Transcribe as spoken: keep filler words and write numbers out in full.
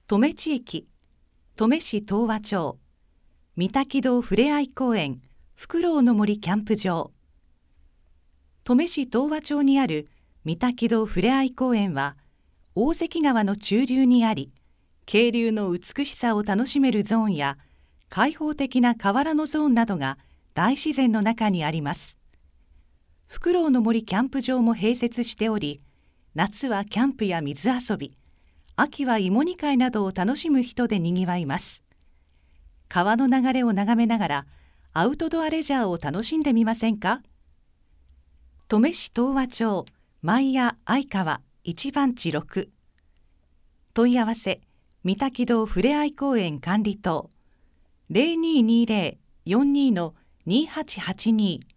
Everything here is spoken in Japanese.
登米地域、登米市東和町、三滝堂ふれあい公園フクロウの森キャンプ場。登米市東和町にある三滝堂ふれあい公園は、大関川の中流にあり、渓流の美しさを楽しめるゾーンや、開放的な河原のゾーンなどが大自然の中にあります。フクロウの森キャンプ場も併設しており、夏はキャンプや水遊び、秋は芋煮会などを楽しむ人でにぎわいます。川の流れを眺めながらアウトドアレジャーを楽しんでみませんか。登米市東和町前谷愛川一番地ろく。問い合わせ三滝堂ふれあい公園管理棟 ゼロにーにーゼロ よんにーのにーはちはちにー